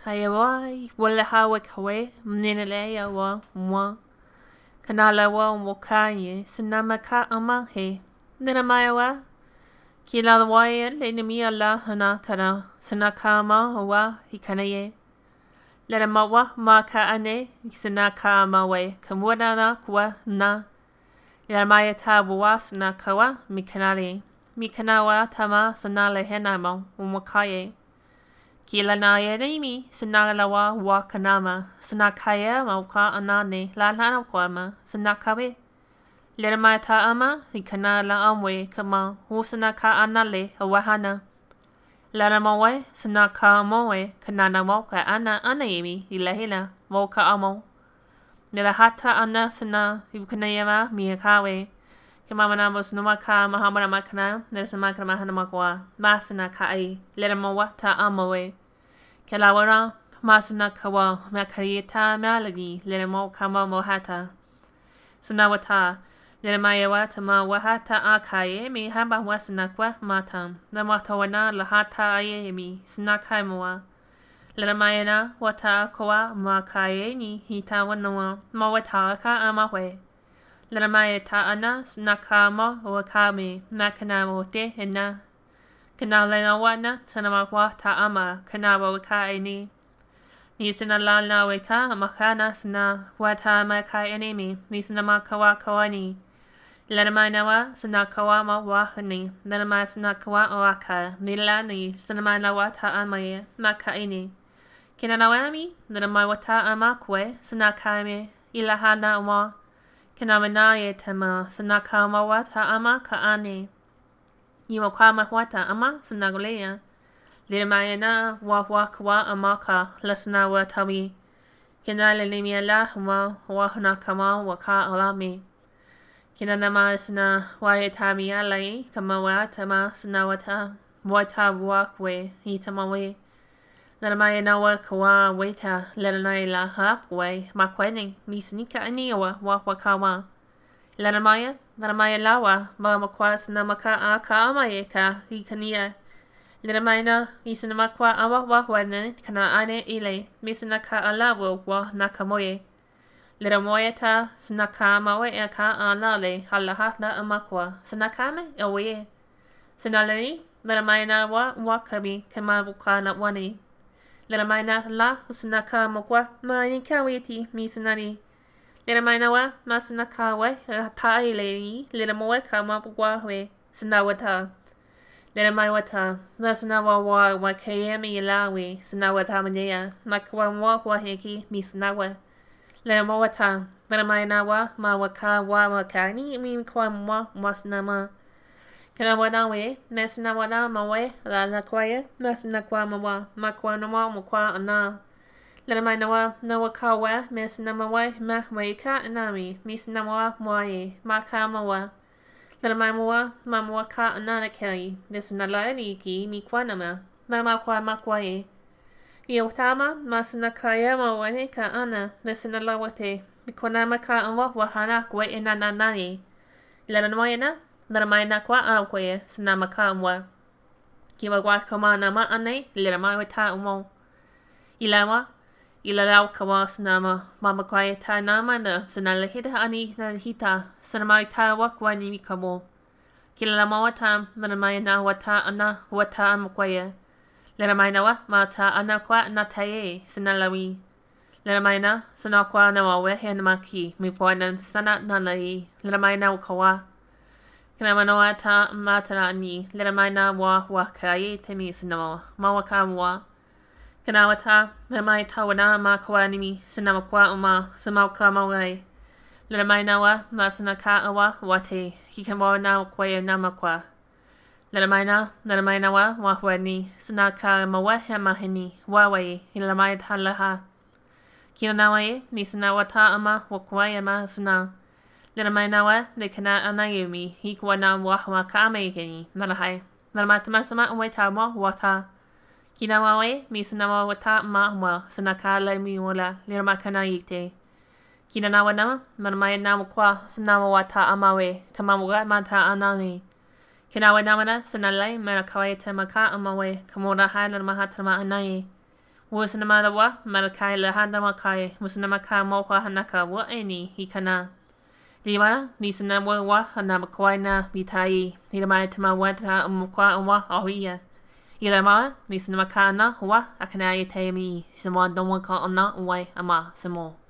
hayawai wala hawa kawe mninele ya wa mwa kanala wa mokaye sinamaka ama he ninamaya wa kila waye le nimi ala hana kana sinakama wa hikanaye Leramawa maka ane sinakama we kamwana kwa na Yarmaya tabuwa sinakawa mikanawa tama sanale henama umakaye Kila na yenimi sinalawa wakanama sinakaya mauka anane lalana kwama sinakawe Lermaya ta ama hikanala amwe kama husinaka anale awahana Laramawe sinaka mowe kanana moka ana anayemi ilahila moka amo Nilahata ana sina yukanayama miyakawe Kamamanamos numaka mahamamakana Nilsamaka mahanamakwa Masina kai Leramawa ta amawe Kelawara masina kawa makayeta malagi Leramo kama mohata Sinawata Leramayawa tama wahata akaye mi hamba wasinakwa matam Namatawana lahata ayemi sinakaimwa Leramayana wata kowa makaye ni hitawanawa mawataka amawe Leramayata ana sinakama wakame makanamo te hena Kanalenawana tanamakwa ta ama kanawa wakae ni sinalana weka makana sina wata makai enemi mi sinamakawa kawani Leramainawa sinakawama wahani Lerama sinakawa oaka milani sinamanawa ta amaye makaini Kinanawami Leramawata amakwe sinakame ilahana wa Kinamanaye tema sinakama wata ama kaane Iwakama wata ama sinagolea Liramayana wahwakwa amaka lasna watawi Kinala nimiala wahna kama waka alami Kinanama sina wayatami alai kama watama sinawata wata wakwe hitamawe Liramayana wakawa weta liranayla hapwe makweni misnika aniwa wahwakawa Liramaya lawa mamakwa sinamaka akamayeka hikania Liramayna isinamakwa awahwana kana ane ile misinaka alawo wa nakamoye Liramoya ta sinakama wa eka alale halahahna amakwa sinakame awye Sinalani Liramayna wa wakabi kama bukana wani Liramayna la sinakama kwa mayikawiti misinani Liramayna wa masinaka wa paile Liramoya kama bukwawe sinawata Leramayawata, Lasnawa wa kayemi ilawi, Sinawata manea, Makwa heki, Misnawa. Leramawata, Leramayanawa, Mawaka wakani, Mimkwa wasnama. Kanawanawe, Mesnawana mawe, La lakwaya, Mesnakwa mawa, Makwanama mukwa ana. Leramaynawa, Nawakawa, Mesnamawa, Mahwaika anami, Misnawa mwaye, Makamawa. Leramaywa mamwaka ananakari Nisanalani ki mikwanama Mamakwa makwaye Yotama masanakaya mawane ka ana Nisanalawate Mikwanama ka anwa wahana kwe inananani Leramayana Leramayana kwa awkwe Sanamaka amwa Kiwagwa kamanama ane Leramayata umo Ilalaw kawa sanama Mamakwaya ta nama na Sanalahita ani nalhita Sanamayta wakwa nimi kamo Kilalamawatam Leramayana wata ana wata amakwaya Leramaynawa mata anakwa nataye Sanalawi Leramayna sanakwa nawawe henmaki Mipwanan sana nanayi Leramayna wakawa Kinamanawa ta matara ani Leramayna wakaye temi sanama Mawakamwa Kanawata, Leramayta wana makwanimi, Sinamakwa Samauka mawai. Leramaynawa, Masanaka awa, wate, Hikawana kwaya namakwa. Leramaynawa, wahwani, Sanaka mawahemahini, wawai, Hilamayta laha. Kinanawaye, Misanawata ama, wakwayama sana. Leramaynawa, Nikana anayumi, Hikwana wahwaka amegani, Narahai. Leramatama wetama wata. Kinamawe misanawata mahwa sanakala miwala liramakana yite. Kinanawana marmayana kwa sanawata amawe kamamuga mata anani. Kinawanamana sanalay marakawayata maka amawe kamurahan mahatama anaye. Wusanama wa Malakai Lahanda Makai, Musanamaka Moha Hanaka wa any Hikana. Lima, Misana wa Hanamaquina, Mitai, Hidamatama Wata Mukwa and wa Oria. Ilama, Misanamakana, wa Akanaya Tami, Samoa Domaka on that way, Ama, some more.